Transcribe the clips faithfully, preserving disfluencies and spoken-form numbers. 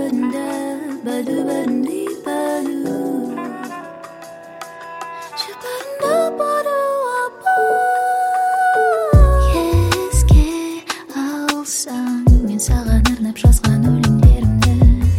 Еске алсаң, мен саған арнап жазған өлеңдерімді,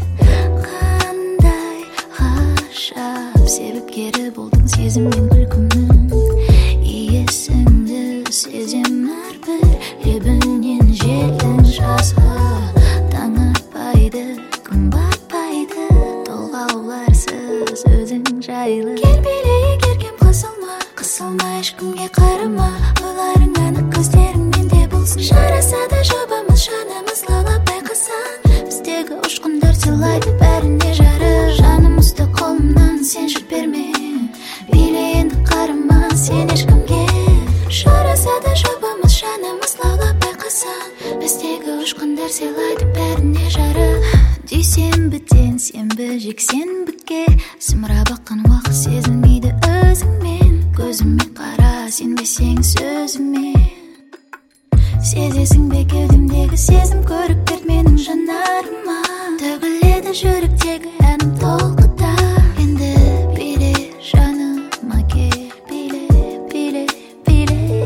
қандай ғажап себепкері болдың сезіммен күлкімнің. Иесіңді сезем әрбір лебінен желдің жазғы. Таң атпайды, күн батпайды, толғауларсыз өзің жайлы. Кел билейік еркем, қысылма, қысылма, ешкімге қарама. Ойларың анық, көздерің менде болсын. Жараса да жобамыз, жанымыз лаулап байқасаң, біздегі ұшқындар сыйлайды бәріне жарыр. Жанымызды қолымнан сен жіберме, биле енді қарама сен ешкімге. Жараса да жобамыз, жанымыз лаулап байқасаң, біздегі ұшқындар сыйлайды бәріне жарыр. Дүйсенбіден сенбі жексенбіге зымырап аққан уақыт сезілмейді өзіңмен. Көзіме қара, сенбесең сөзіме. Сезесің бе кеудемдегі сезім, көрік берді менің жанарыма. Төгіледі жүректегі әнім толқыда. Енді биле жаныма кел, биле, биле, биле.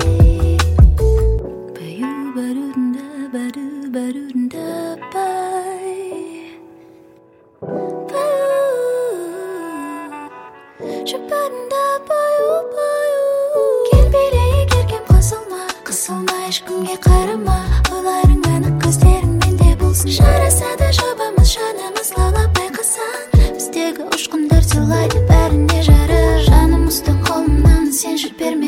Баю барудында, бару барудында бай. Жұпарында баю, баю. Кел билейік еркем, қысылма, қысылма, ешкімге қарама. Ойларың анық, көздерің менде болсын. Жараса да жобамыз, жанымыз лаулап байқасаң, біздегі ұшқындар сыйлайды бәріне жарыр. Жанымызды қолымнан сен жіберме.